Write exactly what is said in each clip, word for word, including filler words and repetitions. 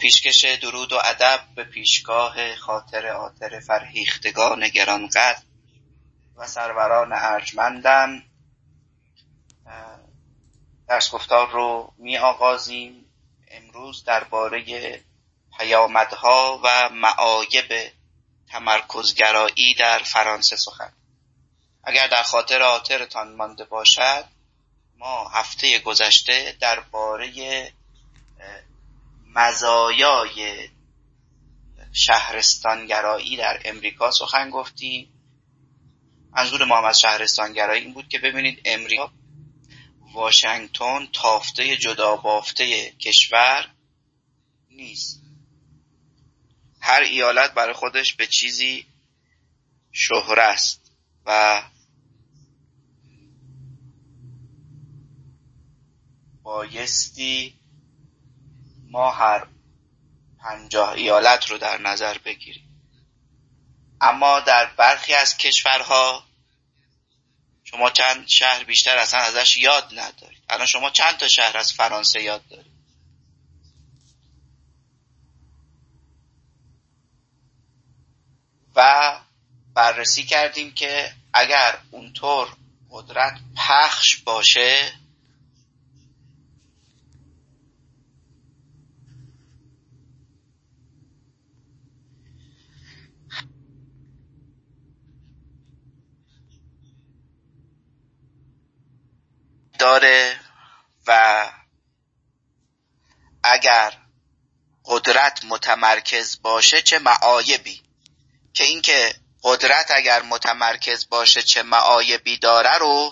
پیشکش درود و ادب به پیشگاه خاطر آتر فرهیختگان گرانقدر و سروران ارجمندم درس گفتار رو می آغازیم. امروز درباره پیامدها و معایب تمرکزگرایی در فرانسه سخن. اگر در خاطر آترتان مانده باشد، ما هفته گذشته درباره مزایای شهرستانگرایی در امریکا سخن گفتیم. منظور ما از شهرستانگرایی این بود که ببینید امریکا، واشنگتن تافته جدا بافته کشور نیست. هر ایالت برای خودش به چیزی شهره است و بایستی ما هر پنجاه ایالت رو در نظر بگیریم. اما در برخی از کشورها شما چند شهر بیشتر اصلا ازش یاد ندارید. الان شما چند تا شهر از فرانسه یاد دارید؟ و بررسی کردیم که اگر اونطور قدرت پخش باشه، داره و اگر قدرت متمرکز باشه چه معایبی، که این که قدرت اگر متمرکز باشه چه معایبی داره رو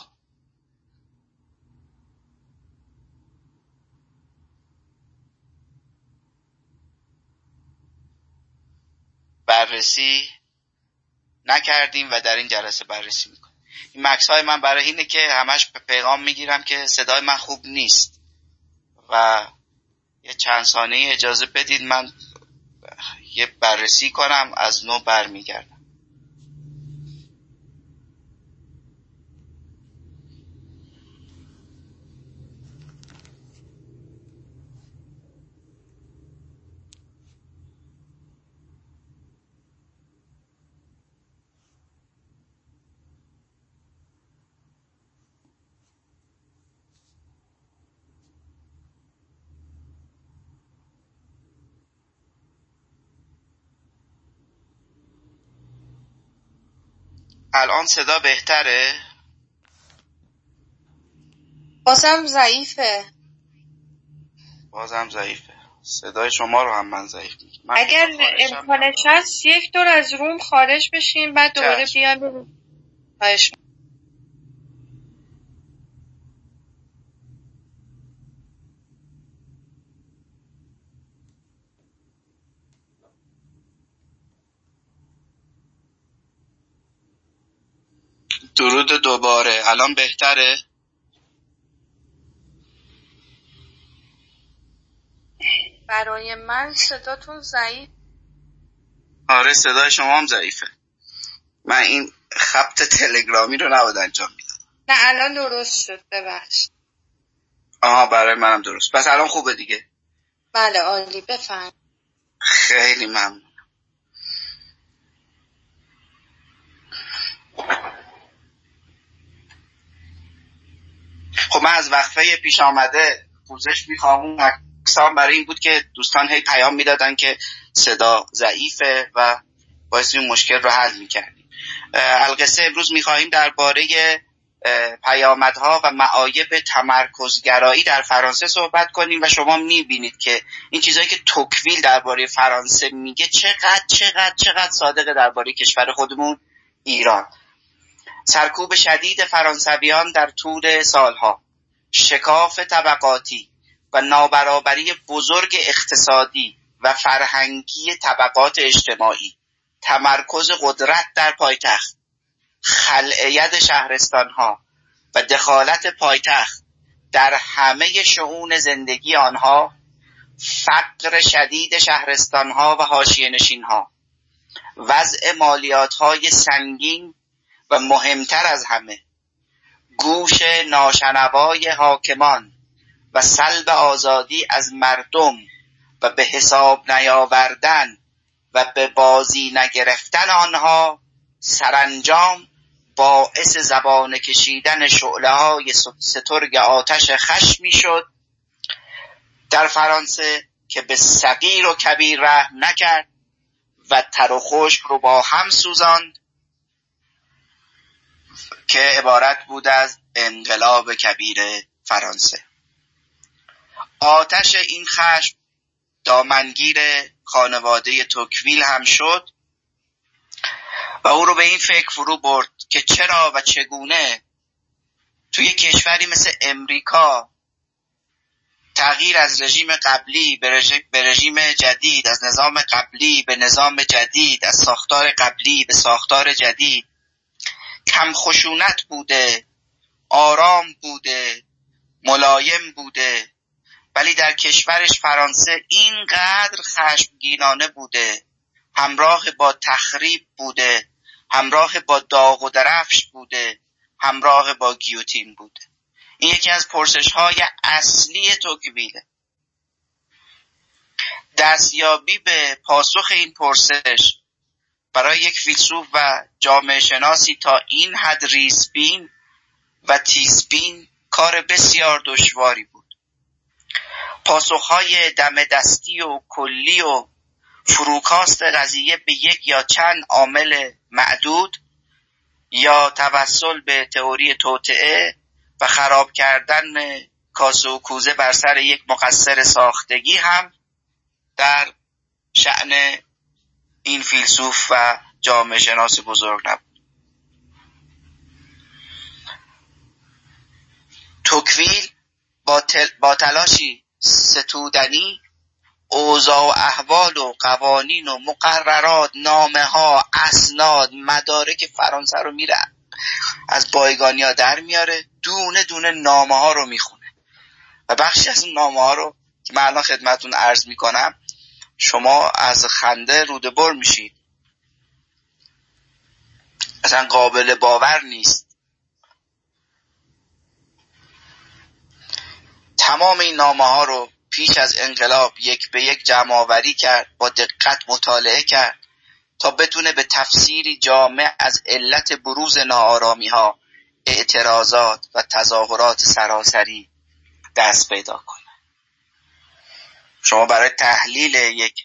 بررسی نکردیم و در این جلسه بررسی میکنیم. این مکس های من برای اینه که همش پیغام میگیرم که صدای من خوب نیست و یه چند ثانیه اجازه بدید من یه بررسی کنم، از نو برمیگردم. الان صدا بهتره؟ بازم ضعیفه. بازم ضعیفه. صدای شما رو هم من ضعیف میگم. اگر امکانش هست یک دور از روم خارج بشیم بعد دوباره بیان. خواهش درود دوباره. الان بهتره؟ برای من صداتون ضعیف. آره صدای شما هم ضعیفه. من این خط تلگرامی رو نباید انجام میدم. نه الان درست شد، ببخشید. آها برای منم درست. پس الان خوبه دیگه. بله عالی، بفرمایید. خیلی ممنون. خب من از وقفه پیش آمده پوزش میخوام. اون اکسام برای این بود که دوستان هی پیام میدادن که صدا ضعیفه و باعث این مشکل رو حل میکردیم. القصه امروز میخواهیم درباره پیامدها و معایب تمرکزگرایی در فرانسه صحبت کنیم و شما میبینید که این چیزایی که توکویل درباره فرانسه میگه چقدر چقدر چقدر صادقه درباره کشور خودمون ایران. سرکوب شدید فرانسویان در طول سالها، شکاف طبقاتی و نابرابری بزرگ اقتصادی و فرهنگی طبقات اجتماعی، تمرکز قدرت در پایتخت، خلع ید شهرستانها و دخالت پایتخت در همه شئون زندگی آنها، فقر شدید شهرستانها و حاشیه‌نشینها، وضع مالیات‌های سنگین و مهمتر از همه گوش ناشنوای حاکمان و سلب آزادی از مردم و به حساب نیاوردن و به بازی نگرفتن آنها سرانجام باعث زبانه کشیدن شعله های سترگ آتش خشم می شد در فرانسه که به صغیر و کبیر رحم نکرد و تر و خشک رو با هم سوزاند که عبارت بود از انقلاب کبیر فرانسه. آتش این خشم دامنگیر خانواده توکویل هم شد و او رو به این فکر فرو برد که چرا و چگونه توی کشوری مثل امریکا تغییر از رژیم قبلی به رژیم, به رژیم جدید، از نظام قبلی به نظام جدید، از ساختار قبلی به ساختار جدید کم خشونت بوده، آرام بوده، ملایم بوده، ولی در کشورش فرانسه اینقدر خشمگینانه بوده، همراه با تخریب بوده، همراه با داغ و درفش بوده، همراه با گیوتین بوده. این یکی از پرسش‌های اصلی توکویله. دستیابی به پاسخ این پرسش برای یک فیلسوف و جامعه شناسی تا این حد ریزبین و تیزبین کار بسیار دشواری بود. پاسخ‌های دم دستی و کلی و فروکاست قضیه به یک یا چند عامل معدود یا توسل به تئوری توطئه و خراب کردن کاسه و کوزه بر سر یک مقصر ساختگی هم در شأن این فیلسوف و جامعه شناس بزرگ نبود. توکویل با, تل با تلاشی ستودنی اوضاع و احوال و قوانین و مقررات، نامه ها، اسناد، مدارک فرانسه رو میره از بایگانی ها در میاره، دونه دونه نامه ها رو میخونه و بخشی از اون نامه ها رو که من الان خدمتون عرض میکنم شما از خنده روده بر میشید، اصلا قابل باور نیست. تمام این نامه ها رو پیش از انقلاب یک به یک جمع آوری کرد، با دقت مطالعه کرد تا بتونه به تفسیری جامع از علت بروز ناآرامی ها، اعتراضات و تظاهرات سراسری دست پیدا کنه. شما برای تحلیل یک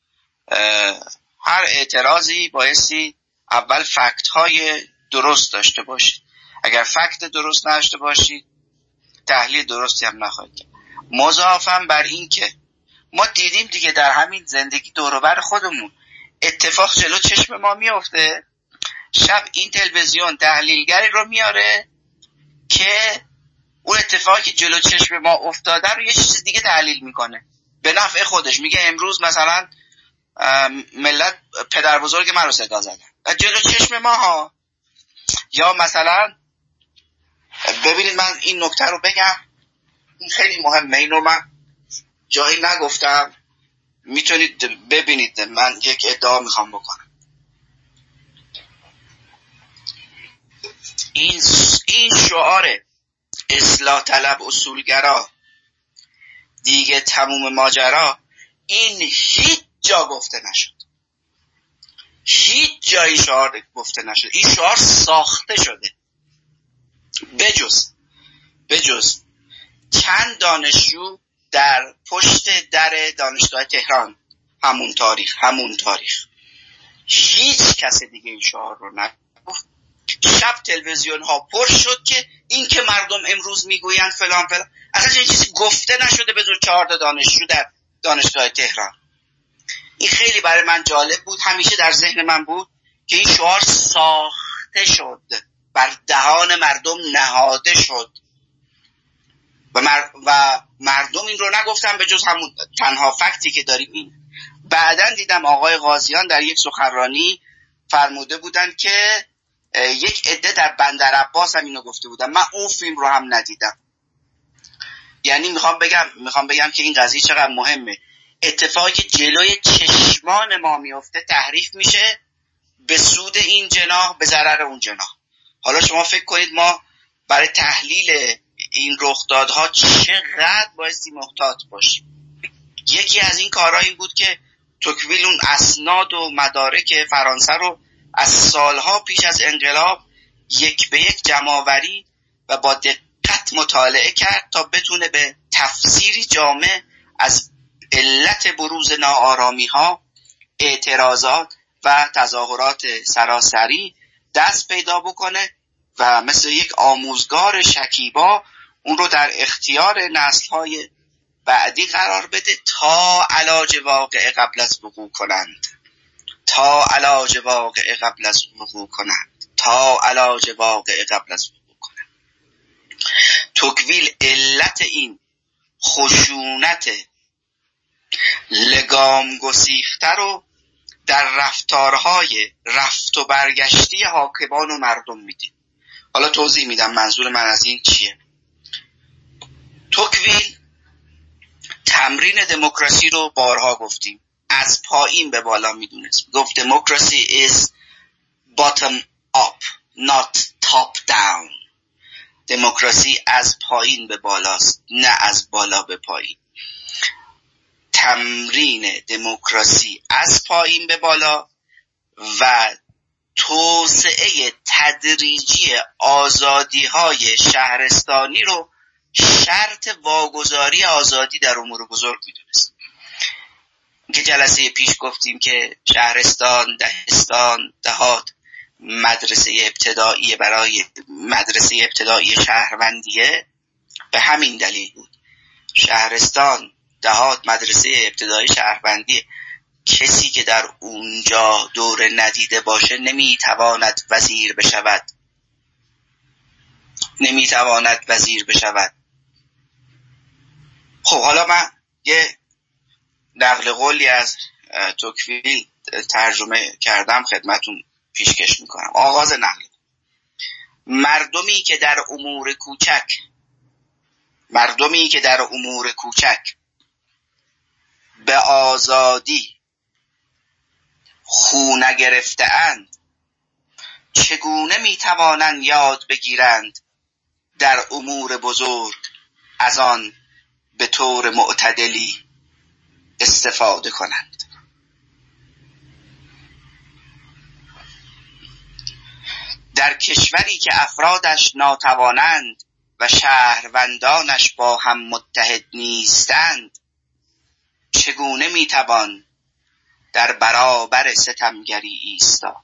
هر اعتراضی بایستی اول فکت های درست داشته باشید. اگر فکت درست نداشته باشید تحلیل درستی هم نخواهید کرد. مضافاً بر این که ما دیدیم دیگه در همین زندگی دور و بر خودمون اتفاق جلو چشم ما میفته، شب این تلویزیون تحلیلگری رو میاره که اون اتفاقی که جلو چشم ما افتاده رو یه چیز دیگه تحلیل میکنه به نفع خودش. میگه امروز مثلا ملت پدر بزرگ من رو صدا زدن و جلو چشم ما ها. یا مثلا ببینید من این نکته رو بگم، این خیلی مهمه، اینو من جایی نگفتم، میتونید ببینید. من یک ادعا میخوام بکنم. این این شعار اصلاح طلب اصولگرا دیگه تموم ماجرا، این هیچ جا گفته نشد، هیچ جایی شعار گفته نشد. این شعار ساخته شده بجز بجز چند دانشجو در پشت در دانشگاه تهران همون تاریخ همون تاریخ هیچ کس دیگه این شعار رو نگفت. شب تلویزیون ها پر شد که این که مردم امروز میگویند فلان فلان، اصلا این چیزی گفته نشده به جز چهار تا دانشجو در دانشگاه تهران. این خیلی برای من جالب بود، همیشه در ذهن من بود که این شعار ساخته شد، بر دهان مردم نهاده شد و, مر... و مردم این رو نگفتن به جز همون تنها فکتی که داریم این. بعدن دیدم آقای غازیان در یک سخنرانی فرموده بودن که یک عده در بندر عباس هم اینو گفته بودن. من اون فیلم رو هم ندیدم. یعنی میخوام بگم میخوام بگم که این قضیه چقدر مهمه. اتفاقی که جلوی چشمان ما میفته تحریف میشه به سود این جناح به ضرر اون جناح. حالا شما فکر کنید ما برای تحلیل این رخدادها چقدر بایستی محتاط باشیم. یکی از این کارها این بود که توکویل اون اسناد و مدارک فرانسه رو از سالها پیش از انقلاب یک به یک جمع‌آوری و با دقت مطالعه کرد تا بتونه به تفسیری جامع از علت بروز ناآرامی‌ها، اعتراضات و تظاهرات سراسری دست پیدا بکنه و مثل یک آموزگار شکیبا اون رو در اختیار نسل‌های بعدی قرار بده تا علاج واقع قبل از وقوع کنند تا علاج واقع قبل از وقوع کنند تا علاج واقع قبل از وقوع کنند. توکویل علت این خشونت لگام گسیخته رو در رفتارهای رفت و برگشتی حاکمان و مردم میدیم. حالا توضیح میدم منظور من از این چیه. توکویل تمرین دموکراسی رو بارها گفتیم از پایین به بالا میدونست. گفت دموکراسی is bottom up not top down. دموکراسی از پایین به بالاست نه از بالا به پایین. تمرین دموکراسی از پایین به بالا و توسعه تدریجی آزادی‌های شهرستانی رو شرط واگذاری آزادی در امور بزرگ میدونست. که جلسه پیش گفتیم که شهرستان، دهستان، دهات مدرسه ابتدایی برای مدرسه ابتدایی شهروندیه. به همین دلیل بود. شهرستان، دهات مدرسه ابتدایی شهروندیه. کسی که در اونجا دور ندیده باشه نمیتواند وزیر بشود. نمیتواند وزیر بشود. خب حالا من یه نقل قولی از توکویل ترجمه کردم خدمتون پیشکش میکنم. آغاز نقل: مردمی که در امور کوچک مردمی که در امور کوچک به آزادی خو نگرفته‌اند چگونه میتوانند یاد بگیرند در امور بزرگ از آن به طور معتدلی استفاده کنند. در کشوری که افرادش ناتوانند و شهروندانش با هم متحد نیستند چگونه میتوان در برابر ستمگری ایستاد؟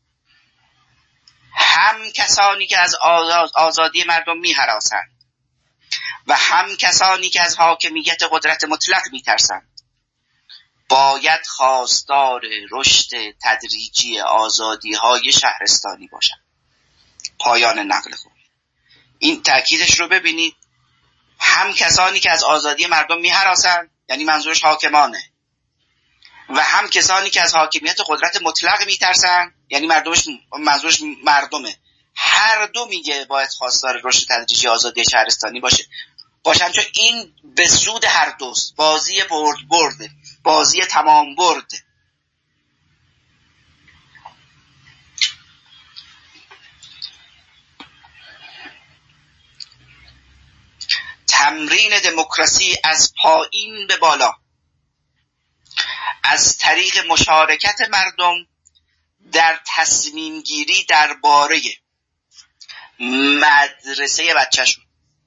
هم کسانی که از آزادی مردم می‌هراسند و هم کسانی که از حاکمیت قدرت مطلق می‌ترسند باید خواستار رشد تدریجی آزادی‌های شهرستانی باشند. پایان نقل خود. این تأکیدش رو ببینید. هم کسانی که از آزادی مردم می‌هراسند، یعنی منظورش حاکمانه، و هم کسانی که از حاکمیت قدرت مطلق میترسن، یعنی مردمش منظورش مردمه. هر دو میگه باید خواستار رشد تدریجی آزادی شهرستانی باشه باشن چون این به سود هر دوست. بازی برد برده، بازی تمام برده. تمرین دموکراسی از پایین به بالا از طریق مشارکت مردم در تصمیم گیری درباره مدرسه بچه‌شون،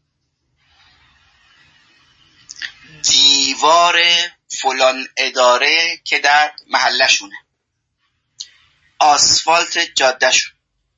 دیوار فلان اداره که در محلشونه، آسفالت جادهشون،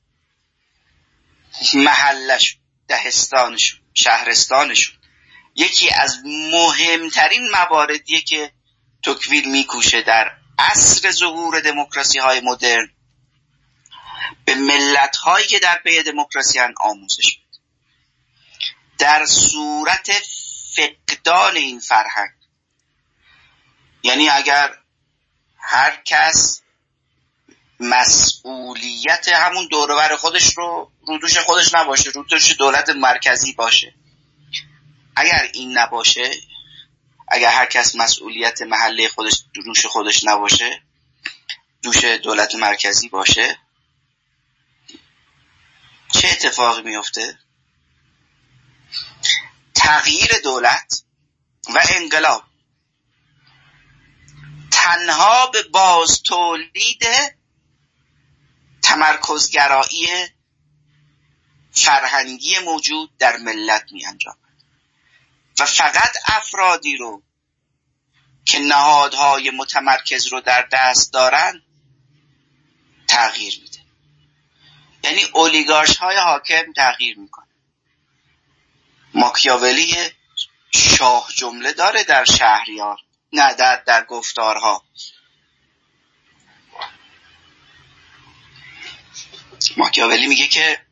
محلشون، دهستانشون، شهرستانشون، یکی از مهمترین مواردیه که توکویل میکوشه در عصر ظهور دموکراسی های مدرن به ملت هایی که در پی دموکراسی هن آموزش بده. در صورت فقدان این فرهنگ، یعنی اگر هر کس مسئولیت همون دور و بر خودش رو رو دوش خودش نباشه، رو دوش دولت مرکزی باشه، اگر این نباشه، اگر هر کس مسئولیت محله خودش دوش خودش نباشه، دوش دولت مرکزی باشه، چه اتفاقی میفته؟ تغییر دولت و انقلاب تنها به باز تولید تمرکزگرایی فرهنگی موجود در ملت می انجامد و فقط افرادی رو که نهادهای متمرکز رو در دست دارن تغییر میده. یعنی اولیگارش های حاکم تغییر میکنه. ماکیاولی شاه جمله داره در شهریار، نه در, در گفتارها. ماکیاولی میگه که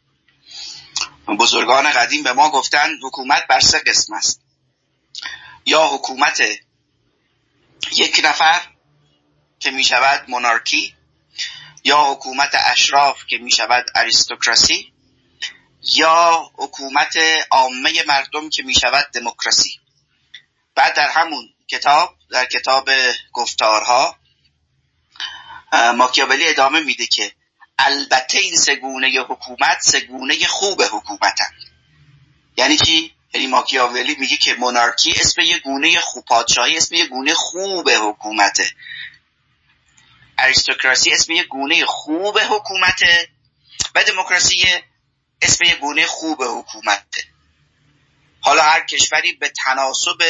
بزرگان قدیم به ما گفتن حکومت بر سه قسم است: یا حکومت یک نفر که می شود مونارکی، یا حکومت اشراف که می شود اریستوکراسی، یا حکومت عامه مردم که می شود دموکراسی. بعد در همون کتاب، در کتاب گفتارها، ماکیاولی ادامه میده که البته این سگونه حکومت سگونه خوب حکومتن. یعنی چی؟ یعنی ماکیاولی میگه که مونارکی اسم یه گونه خوب، پادشاهی اسم یه گونه خوب حکومته، اریستوکراسی اسم یه گونه خوب حکومته و دموکراسی اسم یه گونه خوب حکومته. حالا هر کشوری به تناسب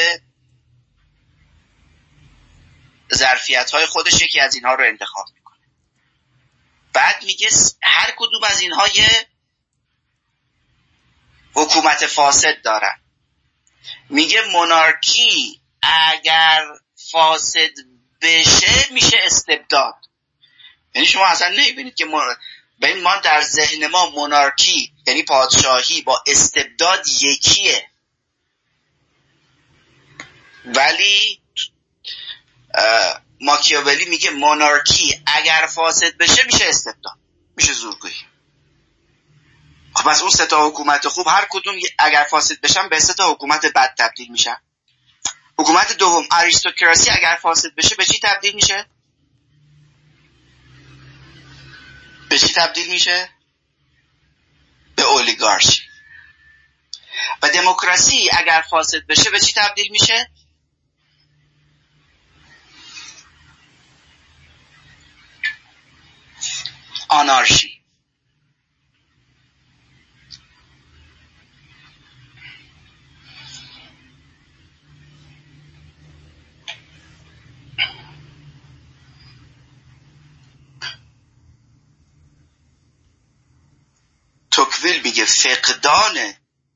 ظرفیت‌های خودش یکی از اینها رو انتخاب میکنه. بعد میگه هر کدوم از اینها یه حکومت فاسد دارن. میگه مونارکی اگر فاسد بشه میشه استبداد. یعنی شما اصلا نمیبینید که ما به ما در ذهن ما مونارکی یعنی پادشاهی با استبداد یکیه، ولی ماکیاولی میگه مونارکی اگر فاسد بشه میشه استبداد، میشه زورگویی. خب از اون سه تا حکومت خوب هر کدوم اگر فاسد بشن به سه تا حکومت بد تبدیل میشن. حکومت دوم اریستوکراسی اگر فاسد بشه به چی تبدیل میشه؟ به چی تبدیل میشه؟ به اولیگارشی. و دموکراسی اگر فاسد بشه به چی تبدیل میشه؟ آنارشی. توکویل میگه فقدان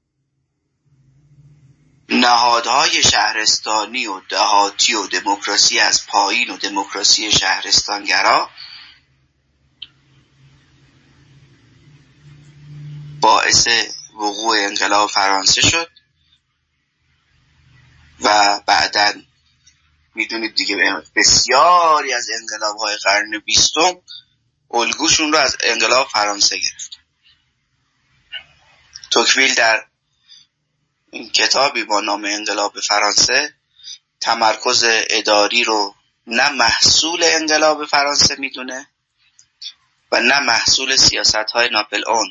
نهادهای شهرستانی و دهاتی و دموکراسی از پایین و دموکراسی شهرستانگرا باعث وقوع انقلاب فرانسه شد و بعداً میدونید دیگه بسیاری از انقلاب‌های قرن بیستم الگوشون رو از انقلاب فرانسه گرفت. توکویل در این کتابی با نام انقلاب فرانسه تمرکز اداری رو نه محصول انقلاب فرانسه میدونه و نه محصول سیاست‌های ناپلئون.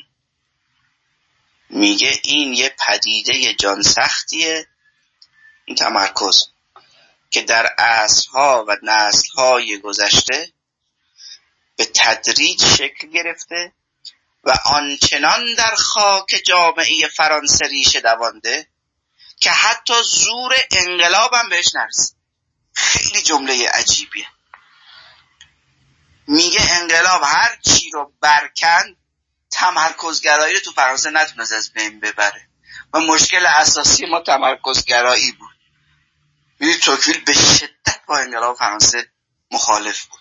میگه این یه پدیده جان سختیه، این تمرکز که در عصرها و نسل‌های گذشته به تدریج شکل گرفته و آنچنان در خاک جامعه فرانسه ریشه دوانده که حتی زور انقلاب هم بهش نرسید. خیلی جمله عجیبیه. میگه انقلاب هر چی رو برکند تمرکزگرایی رو تو فرانسه نتونست از بین ببره و مشکل اساسی ما تمرکزگرایی بود. میدونی توکویل به شدت با انقلاب فرانسه مخالف بود.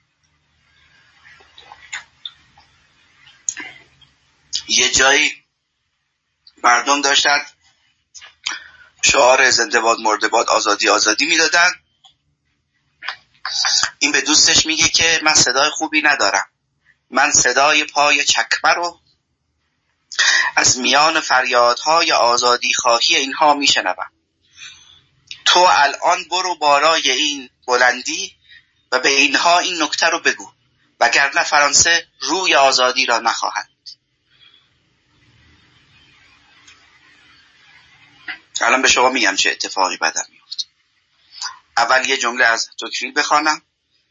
یه جایی مردم داشتن شعار زنده باد مرده باد آزادی آزادی میدادن. این به دوستش میگه که من صدای خوبی ندارم، من صدای پای چکمه رو از میان فریادهای آزادی خواهی اینها میشنوم. تو الان برو بالای این بلندی و به اینها این نکته رو بگو، وگرنه فرانسه روی آزادی را نخواهد. الان به شما میگم چه اتفاقی بعداً میفته. اول یه جمله از توکویل بخوانم.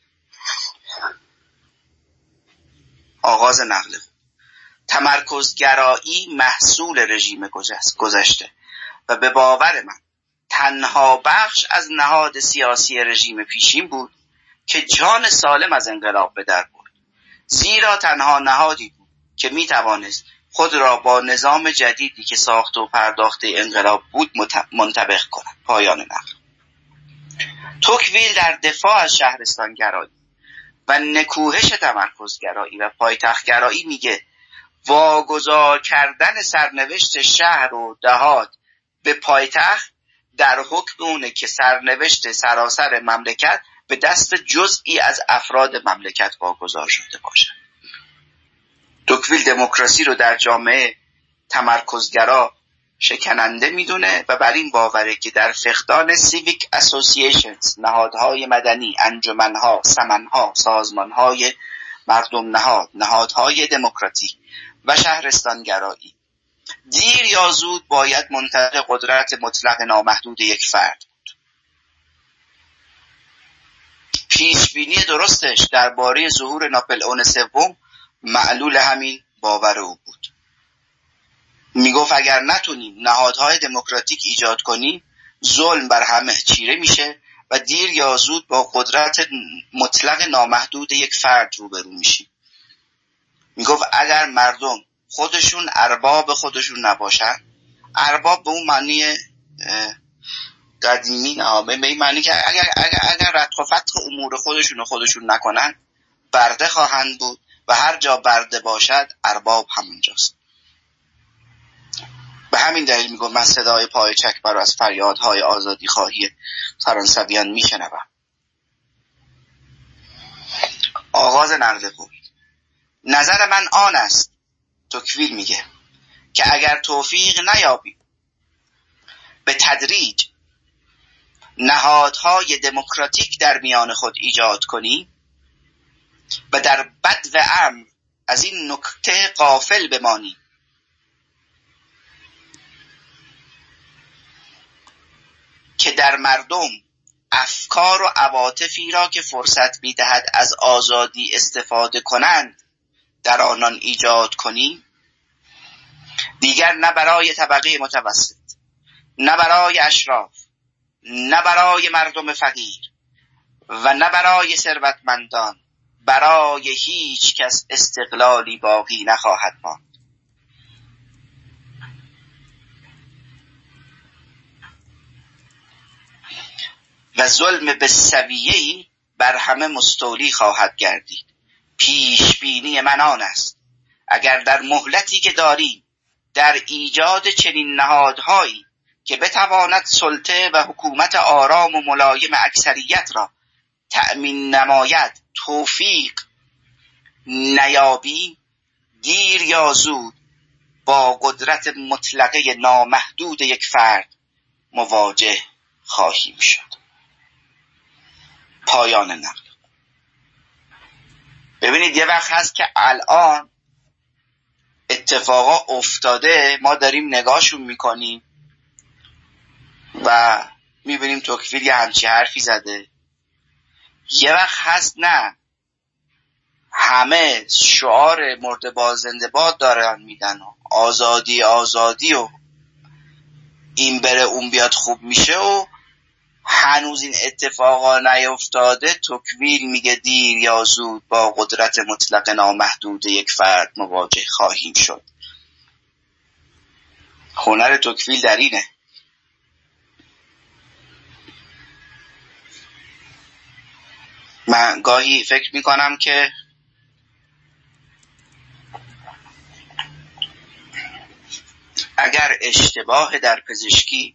آغاز نقل: تمرکزگرایی محصول رژیم گذشته و به باور من تنها بخش از نهاد سیاسی رژیم پیشین بود که جان سالم از انقلاب به در برد، زیرا تنها نهادی بود که می توانست خود را با نظام جدیدی که ساخت و پرداخته انقلاب بود منطبق کند. پایان نقل. توکویل در دفاع از شهرستانگرایی و نکوهش تمرکزگرایی و پایتختگرایی میگه واگذار کردن سرنوشت شهر و دهات به پایتخت در حکم اونه که سرنوشت سراسر مملکت به دست جزئی از افراد مملکت واگذار شده باشد. توکویل دموکراسی رو در جامعه تمرکزگرا شکننده میدونه و بر این باوره که در فقدان سیویک اسوسییشنز، نهادهای مدنی، انجمنها، سمنها، سازمانهای مردم نهاد، نهادهای دموکراتیک و شهرستانگرایی، دیر یا زود باید منتظر قدرت مطلق نامحدود یک فرد بود. پیشبینی درستش درباره ظهور ناپلئون سوم معلول همین باور او بود. میگفت اگر نتونیم نهادهای دموکراتیک ایجاد کنیم، ظلم بر همه چیره میشه و دیر یا زود با قدرت مطلق نامحدود یک فرد روبرو میشیم. میگفت اگر مردم خودشون ارباب خودشون نباشن، ارباب به اون معنی قدیمی نه، به این معنی که اگر اگر اگر رتق و فتق امور خودشون خودشون نکنن، برده خواهند بود و هر جا برده باشد ارباب همونجاست. به همین دلیل میگم من صدای پای چکبر از فریادهای آزادی خواهی فرانسویان میشنوم. آغاز نقل قول: نظر من آن است، توکویل میگه، که اگر توفیق نیابیم به تدریج نهادهای دموکراتیک در میان خود ایجاد کنیم و در بد و امر از این نکته غافل بمانیم که در مردم افکار و عواطفی را که فرصت می‌دهد از آزادی استفاده کنند در آنان ایجاد کنیم، دیگر نه برای طبقه متوسط، نه برای اشراف، نه برای مردم فقیر و نه برای ثروتمندان، برای هیچ کس استقلالی باقی نخواهد ماند. و ظلم بالسویه‌ای بر همه مستولی خواهد گردید. پیش بینی من آن است اگر در مهلتی که داریم در ایجاد چنین نهادهایی که بتواند سلطه و حکومت آرام و ملایم اکثریت را تأمین نماید توفیق نیابیم، دیر یا زود با قدرت مطلقه نامحدود یک فرد مواجه خواهیم شد. پایان نقل. ببینید یه وقت هست که الان اتفاقا افتاده، ما داریم نگاهشون میکنیم و میبینیم توکویل یه همچی حرفی زده. یه وقت هست نه، همه شعار مرده با زنده باد دارن میدن، آزادی آزادی و این بره اون بیاد خوب میشه و هنوز این اتفاقا نیفتاده. توکویل میگه دیر یا زود با قدرت مطلق نامحدود یک فرد مواجه خواهیم شد. هنر توکویل در اینه. من گاهی فکر میکنم که اگر اشتباه در پزشکی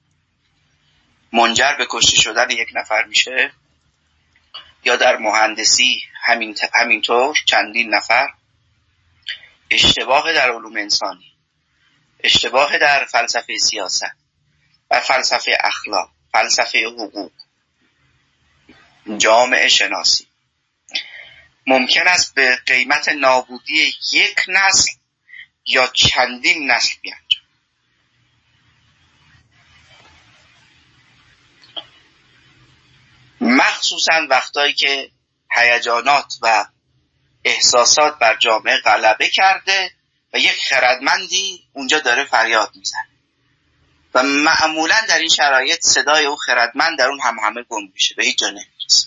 منجر به کشته شدن یک نفر میشه، یا در مهندسی همین همینطور چندین نفر، اشتباه در علوم انسانی، اشتباه در فلسفه سیاست و فلسفه اخلاق، فلسفه حقوق، جامعه شناسی، ممکن است به قیمت نابودی یک نسل یا چندین نسل بیانجام. مخصوصا وقتایی که هیجانات و احساسات بر جامعه غلبه کرده و یک خردمندی اونجا داره فریاد میزنه و معمولا در این شرایط صدای او خردمند در اون هم همه گم میشه، به هیچ جا نمیرسه.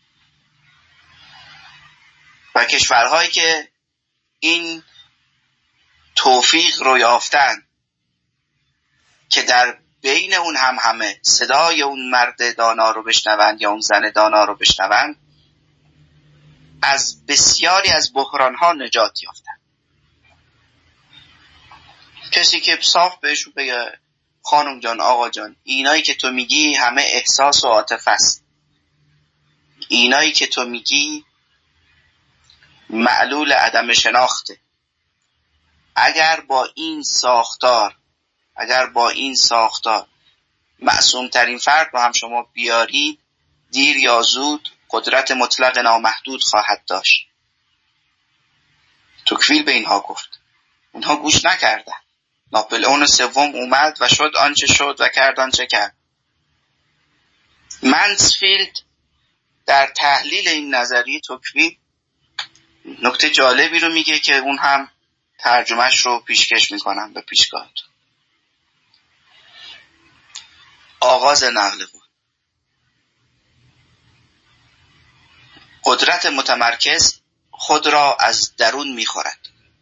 و کشورهایی که این توفیق رو یافتن که در بین اون هم همه صدای اون مرد دانا رو بشنوند یا اون زن دانا رو بشنوند، از بسیاری از بحران‌ها نجات یافتن. کسی که صاف بهشون بگه خانم جان، آقا جان، اینایی که تو میگی همه احساس و عاطفه است، اینایی که تو میگی معلول عدم شناخته. اگر با این ساختار اگر با این ساختار معصوم ترین فرد رو هم شما بیارید، دیر یا زود قدرت مطلق نامحدود خواهد داشت. توکویل به اینها گفت، اینها گوش نکردن. ناپلئون سوم اومد و شد آنچه شد و کرد آنچه کرد. منسفیلد در تحلیل این نظریه توکویل نکته جالبی رو میگه که اون هم ترجمهش رو پیشکش میکنم به پیشگاهتون. آغاز نقل قول. قدرت متمرکز خود را از درون میخورد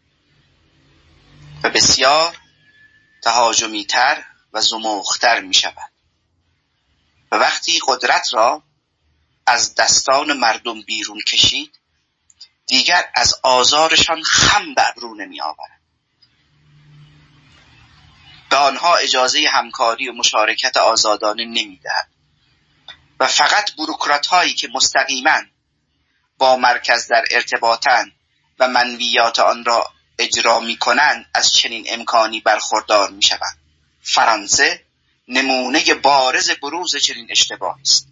و بسیار تهاجمی تر و زمختر میشود و وقتی قدرت را از دستان مردم بیرون کشید، دیگر از آزارشان خم به ابرو نمی آورد. به آنها اجازه همکاری و مشارکت آزادانه نمی دهد و فقط بوروکرات هایی که مستقیما با مرکز در ارتباطن و منویات آن را اجرا می کنند از چنین امکانی برخوردار می شوند. فرانسه نمونه بارز بروز چنین اشتباهی است.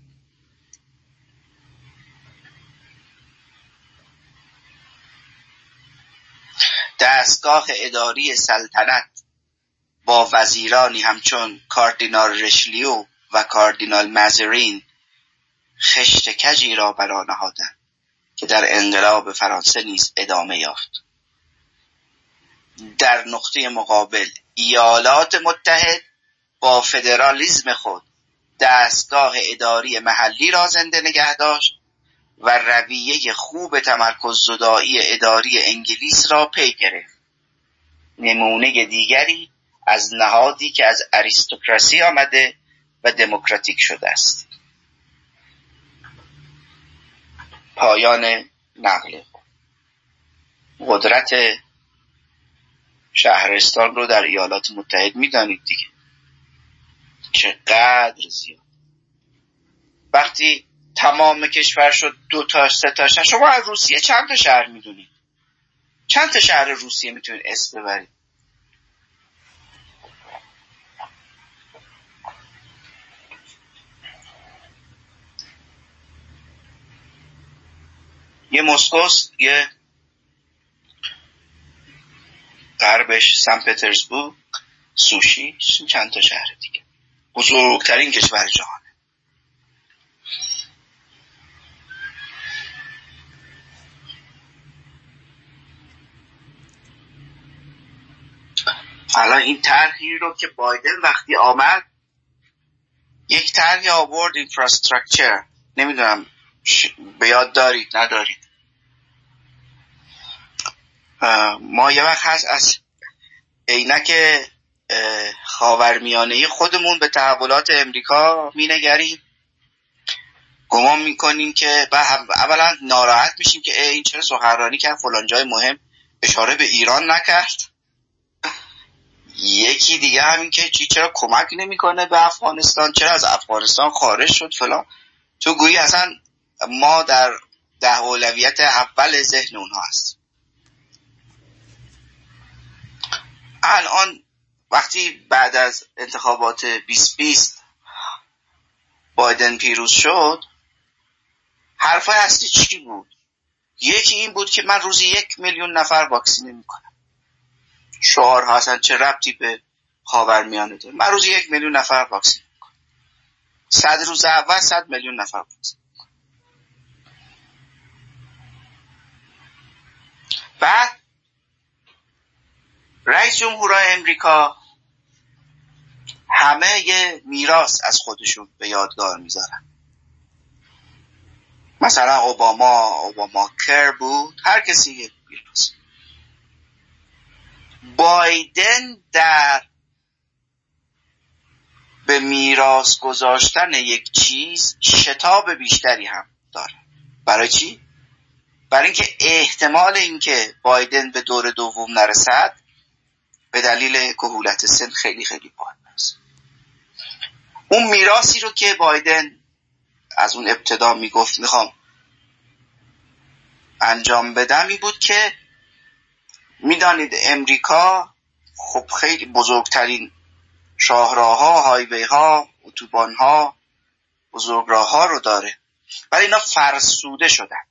دستگاه اداری سلطنت با وزیرانی همچون کاردینال ریشلیو و کاردینال مازرین خشت کجی را برآ نهادند که در انقلاب فرانسه نیز ادامه یافت. در نقطه مقابل ایالات متحد با فدرالیسم خود دستگاه اداری محلی را زنده نگه داشت و رویه خوب تمرکز زدایی اداری انگلیس را پی گرفت. نمونه دیگری از نهادی که از اریستوکراسی آمده و دموکراتیک شده است. پایان نقل قدرت شهرستان رو در ایالات متحد میدانید دیگه چقدر زیاد. وقتی تمام کشور شد دو تا سه تا شهر، شما از روسیه چند تا شهر میدونید؟ چند تا شهر روسیه میتونید اسم ببرید؟ یه مسکوست، یه غربش سن پترزبورگ، سوشی، چند تا شهر دیگه. بزرگترین کشور جهان. حالا این طرحی رو که بایدن وقتی آمد، یک طرحی آورد اینفراستراکچر، نمیدونم به یاد دارید ندارید. ما یه وقت هست از عینک خاورمیانه خودمون به تحولات امریکا مینگریم، گمان میکنیم که اولا ناراحت میشیم که این چرا سخنرانی کرد فلان جای مهم اشاره به ایران نکرد. یکی دیگه همین که چی چرا کمک نمیکنه به افغانستان، چرا از افغانستان خارج شد فلان. تو گویی اصلا ما در ده اولویت اول ذهن اونها هست. الان وقتی بعد از انتخابات بیست بیست بایدن پیروز شد، حرفای اصلی چی بود؟ یکی این بود که من روزی یک میلیون نفر واکسینه میکنم. شعارها اصلا چه ربطی به خاورمیانه داره؟ من روزی یک میلیون نفر واکسینه میکنم. صد روز اول صد میلیون نفر واکسینه میکنم. بعد رئیس جمهورهای امریکا همه یه میراث از خودشون به یادگار میذارن. مثلا اوباما اوباما کر بود، هر کسی یه میراث. بایدن در به میراث گذاشتن یک چیز شتاب بیشتری هم داره. برای چی؟ برای اینکه احتمال اینکه بایدن به دور دوم نرسد به دلیل کهولت سن خیلی خیلی پایین است. اون میراثی رو که بایدن از اون ابتدا میگفت میخوام انجام بدم این بود که میدانید امریکا خب خیلی بزرگترین شاهراها، هایوی ها، اتوبان ها، بزرگراه ها رو داره، ولی اینا فرسوده شدن.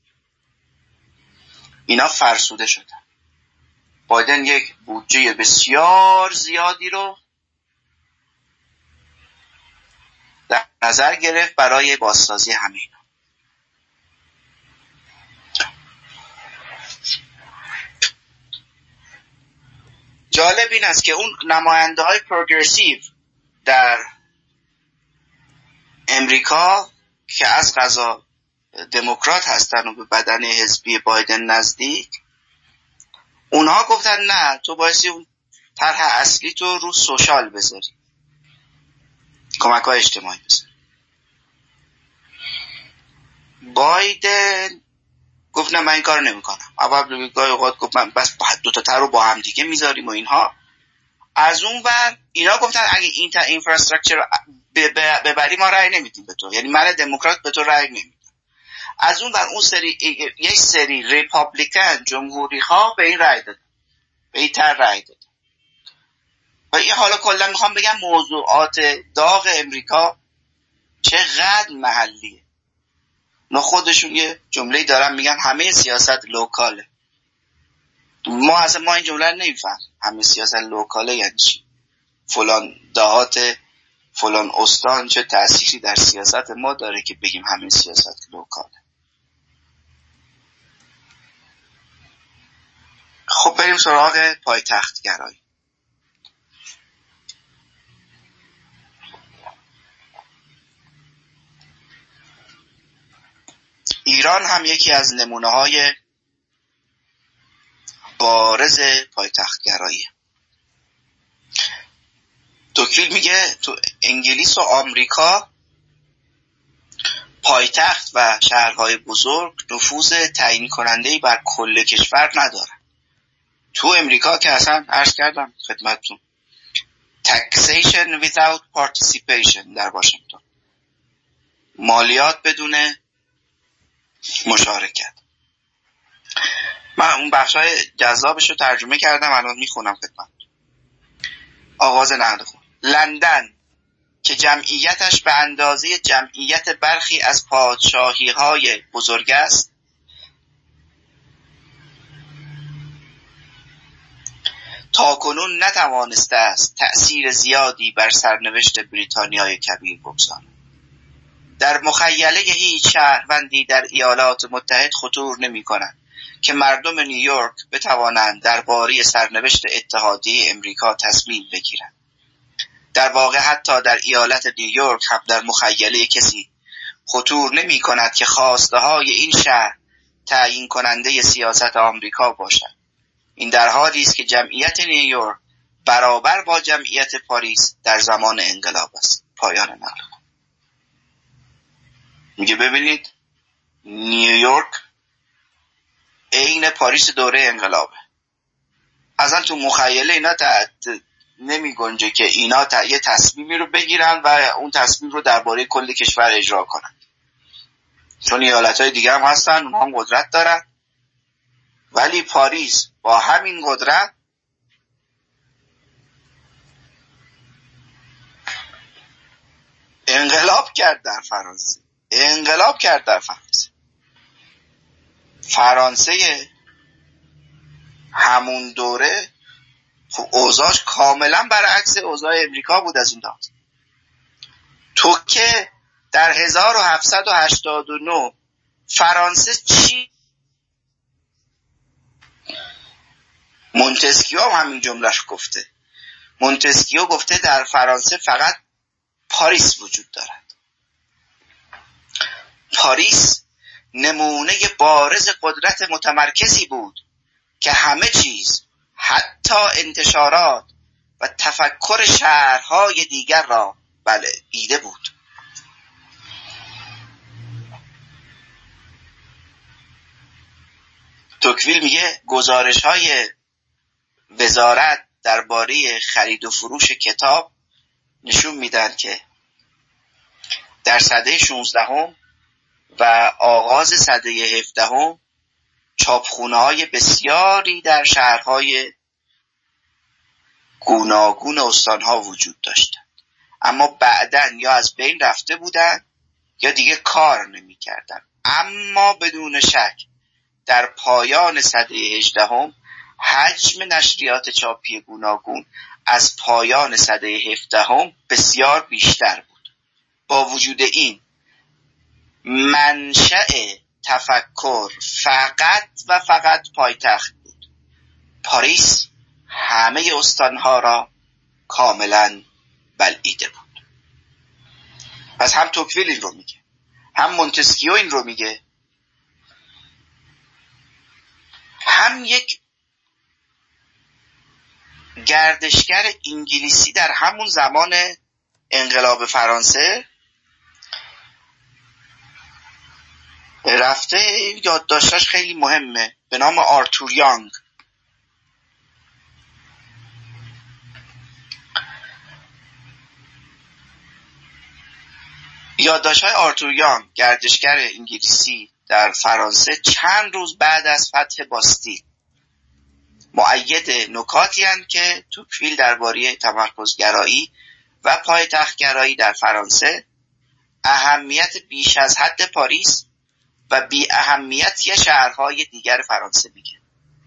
اینا فرسوده شدن. بایدن یک بودجه بسیار زیادی رو در نظر گرفت برای بازسازی همه اینا. جالب این است که اون نماینده های پروگرسیو در امریکا که از قضا دموکرات هستن و به بدن حزبی بایدن نزدیک، اونها گفتن نه، تو بایستی اون طرح اصلی تو رو سوشال بذاری، کمک های اجتماعی بذاری. بایدن گفت نه، من این کار نمی کنم. اول گاهی اوقات گفت من بس دوتا تر رو با هم دیگه میذاریم و اینها. از اون ور اینا گفتن اگه این تا اینفراستراکچر ببری ما رأی نمیدیم به تو، یعنی من دموکرات به تو رأی نمیدم. از اون ور اون سری یک سری ریپابلیکن جمهوری ها به این رأی دادن، به این تر رأی دادن. و این حالا کلا میخوام بگم موضوعات داغ امریکا چقدر محلیه. نه خودشون یه جمله دارن میگن همه سیاست لوکاله. ما اصلا ما این جمله رو نمیفهم. همه سیاست لوکاله یعنی چی؟ فلان دهات فلان استان چه تأثیری در سیاست ما داره که بگیم همه سیاست لوکاله؟ خب بریم سراغ پایتختگرایی. ایران هم یکی از نمونه‌های بارز پایتختگراییه. توکیل میگه تو انگلیس و آمریکا پایتخت و شهرهای بزرگ نفوذ تعیین کننده‌ای بر کل کشور ندارن. تو امریکا که اصلا عرض کردم خدمتتون taxation without participation در واشنگتن، مالیات بدون مشارکت. من اون بخشای جذابش رو ترجمه کردم، الان میخونم خدمت. آغاز نقد خون. لندن که جمعیتش به اندازه جمعیت برخی از پادشاهی‌های بزرگ است، تاکنون نتوانسته است تأثیر زیادی بر سرنوشت بریتانیای کبیر بگذارد. در مخیله هیچ شهروندی در ایالات متحد خطور نمی کند که مردم نیویورک بتوانند درباره سرنوشت اتحادیه امریکا تصمیم بگیرند. در واقع حتی در ایالت نیویورک هم در مخیله کسی خطور نمی کند که خواسته های این شهر تعیین کننده سیاست آمریکا باشد. این در حالی است که جمعیت نیویورک برابر با جمعیت پاریس در زمان انقلاب است. پایان نقل. میگه ببینید نیویورک عین پاریس دوره انقلابه. اصلا تو مخیله اینا تا نمی گنجه که اینا تا یه تصمیمی رو بگیرن و اون تصمیم رو درباره کل کشور اجرا کنن، چون ایالت‌های دیگه هم هستن، اونها هم قدرت دارن. ولی پاریس با همین قدرت انقلاب کرد در فرانسه. انقلاب کرد در فرانسه. فرانسه همون دوره خب اوضاعش کاملا برعکس اوضاع امریکا بود. از این لحاظ تو که در هزار و هفتصد و هشتاد و نه فرانسه چی مونتسکیو هم همین جملهش گفته. مونتسکیو گفته در فرانسه فقط پاریس وجود دارد. پاریس نمونه بارز قدرت متمرکزی بود که همه چیز، حتی انتشارات و تفکر شهرهای دیگر را بله دیده بود. توکویل میگه گزارش های وزارت درباره خرید و فروش کتاب نشون میدن که در سده شانزدهم و آغاز سده هفدهم چاپخونه های بسیاری در شهرهای گوناگون استانها وجود داشتند، اما بعدن یا از بین رفته بودند یا دیگه کار نمی کردن. اما بدون شک در پایان سده هجدهم حجم نشریات چاپی گوناگون از پایان سده هفدهم بسیار بیشتر بود. با وجود این منشأ تفکر فقط و فقط پایتخت بود. پاریس همه استانها را کاملا بلعیده بود. پس هم توکویل این رو میگه، هم مونتسکیو این رو میگه، هم یک گردشگر انگلیسی در همون زمان انقلاب فرانسه رفته، یادداشتش خیلی مهمه، به نام آرتور یانگ. یادداشت‌های آرتور یانگ، گردشگر انگلیسی در فرانسه، چند روز بعد از فتح باستیل مؤید نکاتی هستند که توکویل درباره تمرکزگرایی و پایتخت‌گرایی در فرانسه، اهمیت بیش از حد پاریس و بی اهمیتی شهرهای دیگر فرانسه میگه.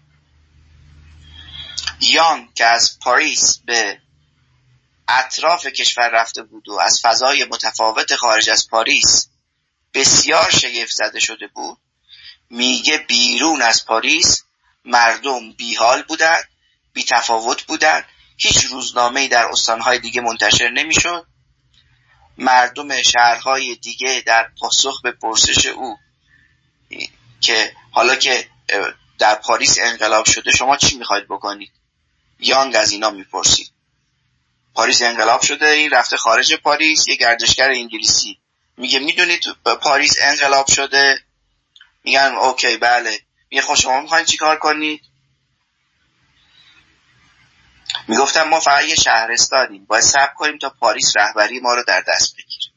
یانگ که از پاریس به اطراف کشور رفته بود و از فضای متفاوت خارج از پاریس بسیار شگفت زده شده بود، میگه بیرون از پاریس مردم بیحال بودن، بی تفاوت بودن، هیچ روزنامه‌ای در استانهای دیگه منتشر نمیشد. مردم شهرهای دیگه در پاسخ به پرسش او که حالا که در پاریس انقلاب شده شما چی میخواید بکنید، یانگ از اینا میپرسید. پاریس انقلاب شده، این رفته خارج پاریس، یه گردشگر انگلیسی میگه میدونید پاریس انقلاب شده؟ میگن اوکی بله. میگه خب شما میخواین چی کار کنید؟ میگفتم ما فقط یه شهرستانیم، باید صبر کنیم تا پاریس رهبری ما رو در دست بگیره.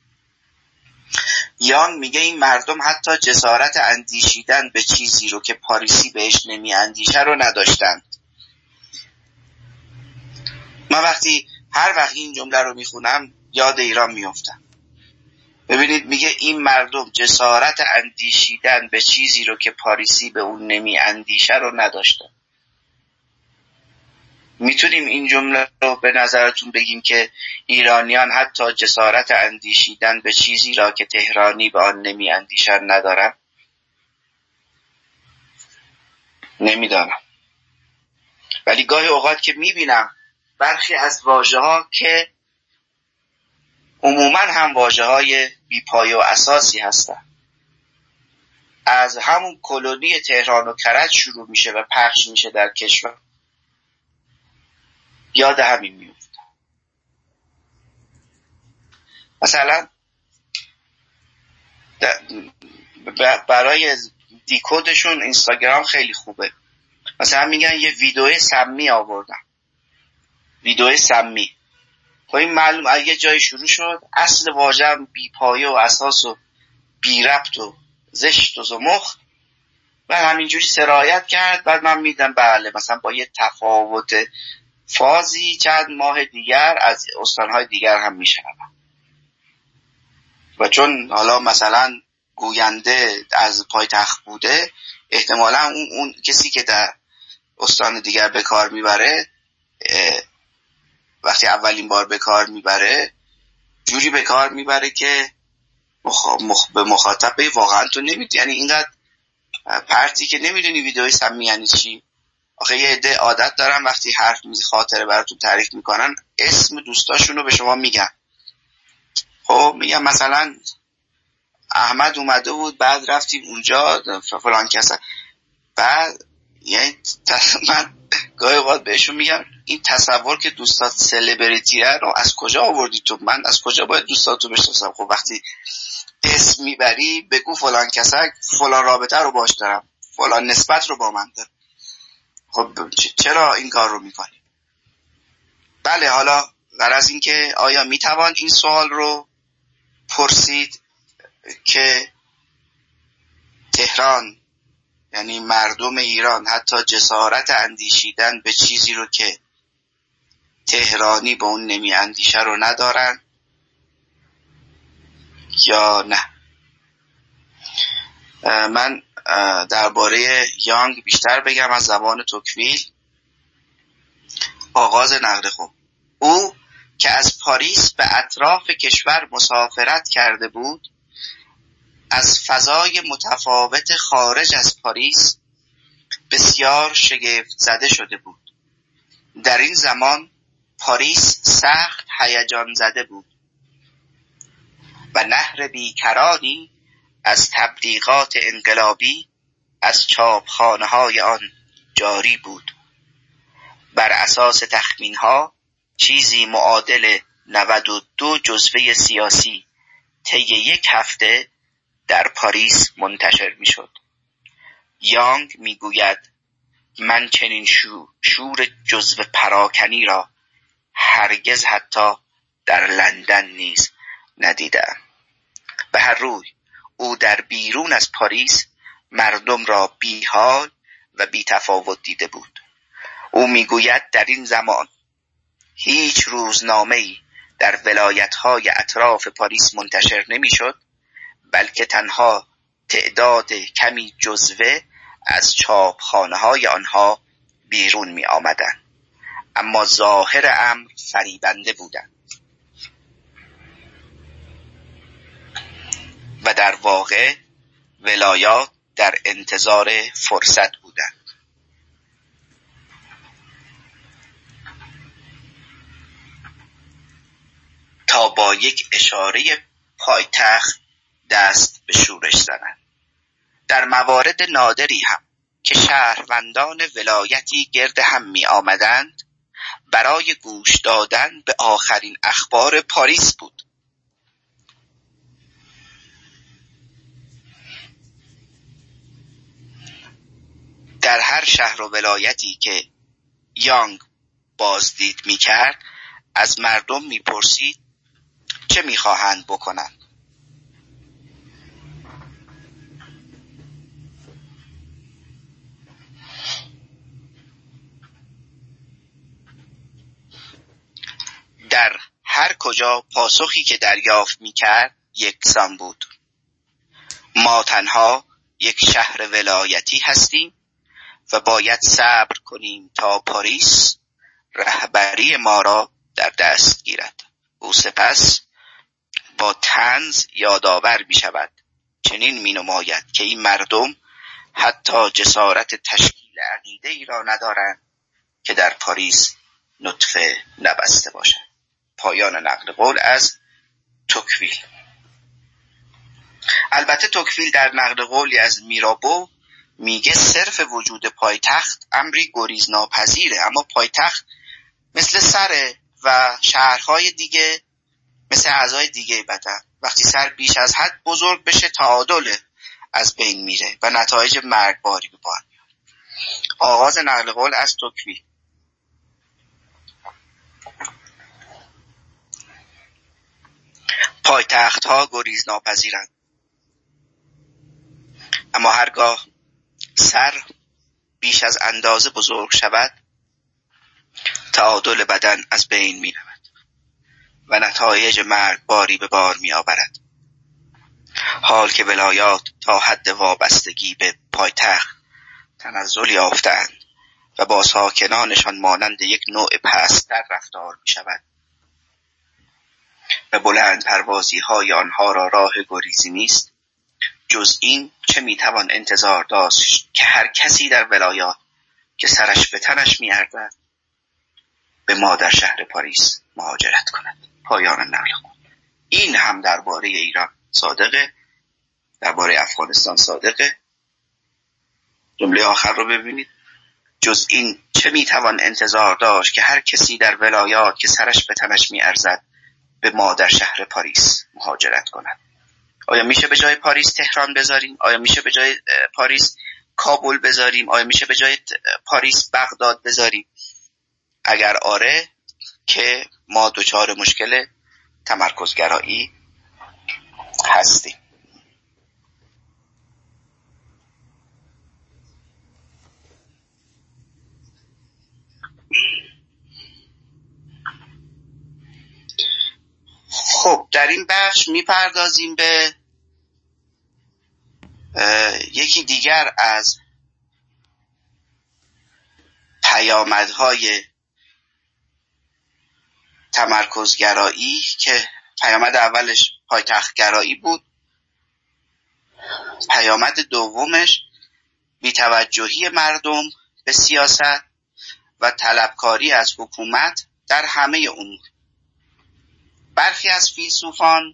یانگ میگه این مردم حتی جسارت اندیشیدن به چیزی رو که پاریسی بهش نمی اندیشه رو نداشتند. من وقتی هر وقت این جمله رو میخونم یاد ایران میافتم. ببینید میگه این مردم جسارت اندیشیدن به چیزی رو که پاریسی به اون نمی اندیشه رو نداشتن. میتونیم این جمله رو به نظرتون بگیم که ایرانیان حتی جسارت اندیشیدن به چیزی را که تهرانی به آن نمی اندیشن ندارن؟ نمیدانم. ولی گاهی اوقات که میبینم برخی از واژه ها که عموماً هم واژه های بی‌پایه و اساسی هستن، از همون کلونی تهران و کرج شروع میشه و پخش میشه در کشور، یاد همین میفته. مثلا برای دیکودشون اینستاگرام خیلی خوبه. مثلا میگن یه ویدیو سمی آوردم، ویدیو سمی. خب این معلوم از یه جای شروع شد، اصل واژه هم بی پایه و اساس و بی ربط و زشت و زمخ و همینجوری سرایت کرد. بعد من میدم بله مثلا با یه تفاوت فازی چند ماه دیگر از استانهای دیگر هم میشنوم و چون حالا مثلا گوینده از پایتخت بوده، احتمالا اون, اون کسی که در استان دیگر به کار میبره وقتی اولین بار به کار میبره جوری به کار میبره که مخ... مخ... به مخاطب به واقعا تو نمیدونی، یعنی اینقدر پرتی که نمیدونی ویدیوی سمی یعنی چی. آخه یه عده عادت دارن وقتی حرف میزی خاطره براتون تعریف میکنن اسم دوستاشونو به شما میگن. خب میگم مثلا احمد اومده بود بعد رفتیم اونجا فلان کسا، بعد یعنی من گاهی اوقات بهشون میگم این تصور که دوستات سلبریتیه رو از کجا آوردی تو؟ من از کجا باید دوستاتو بشناسم؟ خب وقتی اسم میبری بگو فلان کسا فلان رابطه رو باش دارم، فلان نسبت رو با من دارم. خب چرا این کار رو میکنی؟ بله، حالا غرض این که آیا میتوان این سوال رو پرسید که تهران یعنی مردم ایران حتی جسارت اندیشیدن به چیزی رو که تهرانی به اون نمی اندیشه رو ندارن یا نه؟ من درباره یانگ بیشتر بگم از زبان توکویل. آغاز نقد خود: او که از پاریس به اطراف کشور مسافرت کرده بود، از فضای متفاوت خارج از پاریس بسیار شگفت زده شده بود. در این زمان پاریس سخت هیجان زده بود و نهر بیکرانی از تبلیغات انقلابی از چاپخانه‌های آن جاری بود. بر اساس تخمین‌ها چیزی معادل نود و دو جزوه سیاسی طی یک هفته در پاریس منتشر می‌شد. یانگ می‌گوید من چنین شور, شور جزوه پراکنی را هرگز حتی در لندن نیز ندیدم. به هر روی او در بیرون از پاریس مردم را بی‌حال و بی‌تفاوت دیده بود. او میگوید در این زمان هیچ روزنامه‌ای در ولایت‌های اطراف پاریس منتشر نمی‌شد، بلکه تنها تعداد کمی جزوه از چاپخانه‌های آنها بیرون می‌آمدند، اما ظاهر امر فریبنده بودند و در واقع ولایات در انتظار فرصت بودند. تا با یک اشاره پایتخت دست به شورش زنند. در موارد نادری هم که شهروندان ولایتی گرد هم می آمدند برای گوش دادن به آخرین اخبار پاریس بود. در هر شهر و ولایتی که یانگ بازدید می کرد از مردم می پرسید چه می خواهند بکنند. در هر کجا پاسخی که دریافت می کرد یکسان بود: ما تنها یک شهر ولایتی هستیم و باید صبر کنیم تا پاریس رهبری ما را در دست گیرد. او سپس با طنز یادآور می شود چنین می نماید که این مردم حتی جسارت تشکیل عقیده ای را ندارند که در پاریس نطفه نبسته باشد. پایان نقل قول از توکویل. البته توکویل در نقل قولی از میرابو میگه صرف وجود پایتخت امری گریز ناپذیره، اما پایتخت مثل سره و شهرهای دیگه مثل اعضای دیگه بدن وقتی سر بیش از حد بزرگ بشه تعادل از بین میره و نتایج مرگباری به بار میاد. آغاز نقل قول از توکویل. پایتخت ها گریز ناپذیرند، اما هرگاه سر بیش از اندازه بزرگ شود تعادل بدن از بین می رود و نتایج مرگباری به بار می آورد. حال که ولایات تا حد وابستگی به پایتخت تنزل یافتند و با ساکنانشان مانند یک نوع پست‌تر رفتار می شود و بلند پروازی های آنها را راه گریزی نیست، جز این چه می توان انتظار داشت که هر کسی در ولایات که سرش به تنش می‌ارزد به مادر شهر پاریس مهاجرت کند. پایان نقل قول. این هم درباره ایران صادقه، درباره افغانستان صادقه. جمله آخر رو ببینید: جز این چه میتوان انتظار داشت که هر کسی در ولایات که سرش به تنش میارزد به مادر شهر پاریس مهاجرت کند. آیا میشه به جای پاریس تهران بذاریم؟ آیا میشه به جای پاریس کابل بذاریم؟ آیا میشه به جای پاریس بغداد بذاریم؟ اگر آره که ما دچار مشکل تمرکزگرایی هستیم. خب در این بخش میپردازیم به یکی دیگر از پیامدهای تمرکزگرایی که پیامد اولش پایتختگرایی بود، پیامد دومش بی‌توجهی مردم به سیاست و طلبکاری از حکومت در همه امور. برخی از فیلسوفان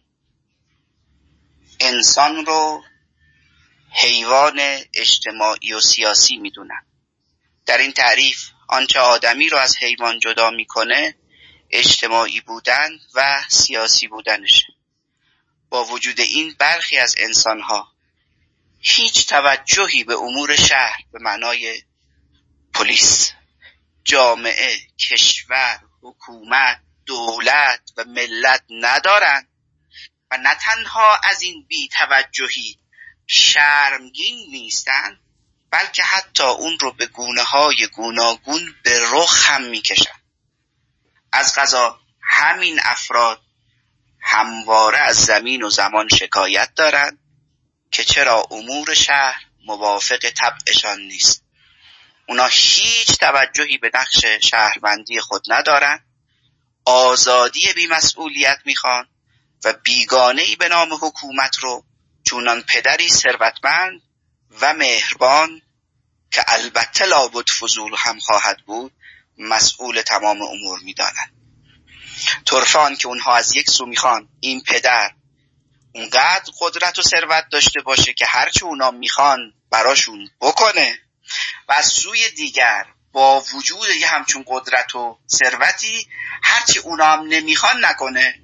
انسان رو حیوان اجتماعی و سیاسی میدونن. در این تعریف آنچه آدمی رو از حیوان جدا میکنه اجتماعی بودن و سیاسی بودنشه. با وجود این برخی از انسانها هیچ توجهی به امور شهر به معنای پلیس، جامعه، کشور، حکومت، دولت و ملت ندارن و نه تنها از این بی توجهی شرمگین نیستن، بلکه حتی اون رو به گونه های گوناگون به رخ هم میکشن. از قضا همین افراد همواره از زمین و زمان شکایت دارند که چرا امور شهر موافق طبعشان نیست. اونا هیچ توجهی به نقش شهروندی خود ندارن، آزادی بی‌مسئولیت میخوان و بیگانه‌ای به نام حکومت رو چونان پدری ثروتمند و مهربان که البته لابد فضول هم خواهد بود مسئول تمام امور میدانند. طرفان که اونها از یک سو میخوان این پدر اونقدر قدرت و ثروت داشته باشه که هرچه اونا میخوان براشون بکنه و از سوی دیگر با وجود یه همچون قدرت و ثروتی هرچه اونا هم نمیخوان نکنه.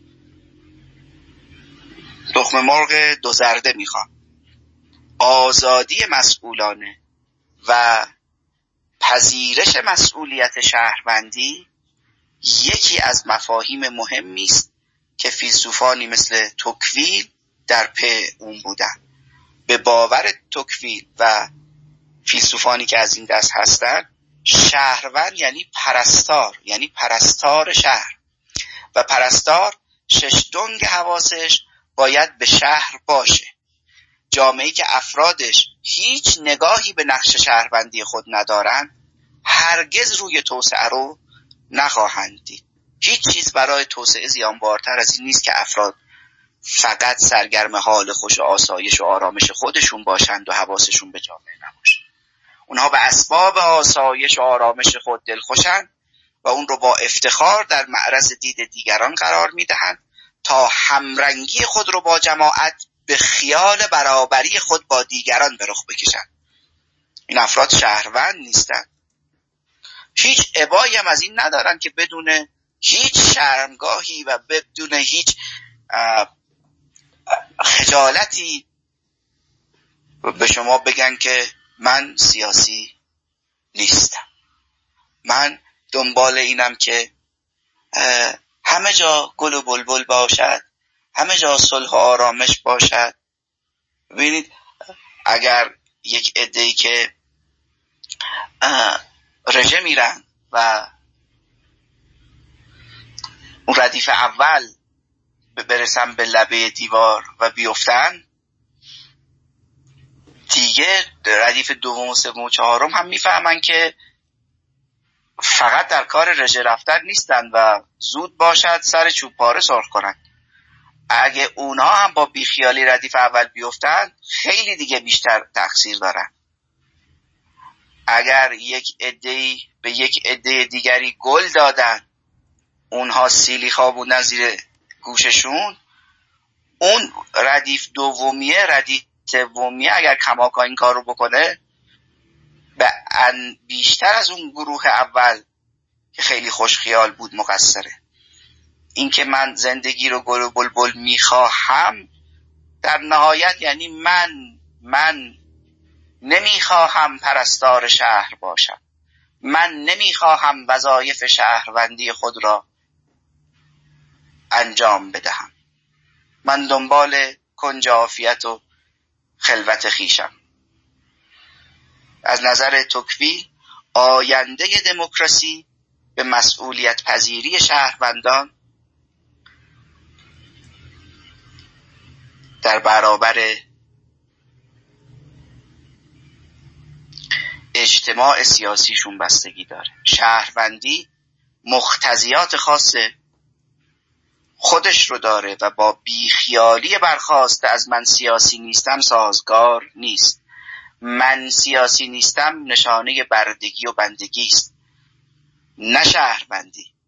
تخم مرغ دو زرده میخوان. آزادی مسئولانه و پذیرش مسئولیت شهروندی یکی از مفاهیم مهمی است که فیلسوفانی مثل توکویل در پی اون بودن. به باور توکویل و فیلسوفانی که از این دست هستن، شهروند یعنی پرستار، یعنی پرستار شهر، و پرستار شش دنگ حواسش باید به شهر باشه. جامعه‌ای که افرادش هیچ نگاهی به نقش شهروندی خود ندارن هرگز روی توسعه رو نخواهند دید. هیچ چیز برای توسعه زیانبارتر از این نیست که افراد فقط سرگرم حال خوش و آسایش و آرامش خودشون باشند و حواسشون به جامعه نباشه. اونها به اسباب آسایش و آرامش خود دلخوشند و اون رو با افتخار در معرض دید دیگران قرار میدهند تا همرنگی خود رو با جماعت به خیال برابری خود با دیگران به رخ بکشند. این افراد شهروند نیستند. هیچ ابایی هم از این ندارن که بدون هیچ شرمگاهی و بدون هیچ خجالتی به شما بگن که من سیاسی نیستم، من دنبال اینم که همه جا گل و بلبل باشد، همه جا صلح و آرامش باشد. ببینید اگر یک عده‌ای که رژه میرن و اون ردیف اول برسن به لبه دیوار و بیفتن، دیگه ردیف دوم و سوم و چهارم هم میفهمن که فقط در کار رژه رفتن نیستن و زود باشد سر چوب پاره سرخ کنن. اگه اونا هم با بیخیالی ردیف اول بیفتن خیلی دیگه بیشتر تقصیر دارن. اگر یک عده‌ای به یک عده دیگری گل دادن، اونها سیلی خوابوندن زیر گوششون، اون ردیف دومیه ردیف سومیه اگر کماکان این کار رو بکنه، به بیشتر از اون گروه اول که خیلی خوشخیال بود مقصره. این که من زندگی رو گل و بلبل میخواهم، در نهایت یعنی من من نمیخواهم پرستار شهر باشم، من نمیخواهم وظایف شهروندی خود را انجام بدهم، من دنبال کنج عافیت و خلوت خیشم. از نظر توکویل آینده دموکراسی به مسئولیت پذیری شهروندان در برابر اجتماع سیاسیشون بستگی داره. شهروندی مقتضیات خاص خودش رو داره و با بیخیالی برخاسته از من سیاسی نیستم سازگار نیست. من سیاسی نیستم نشانه بردگی و بندگی است، نه شهروندی.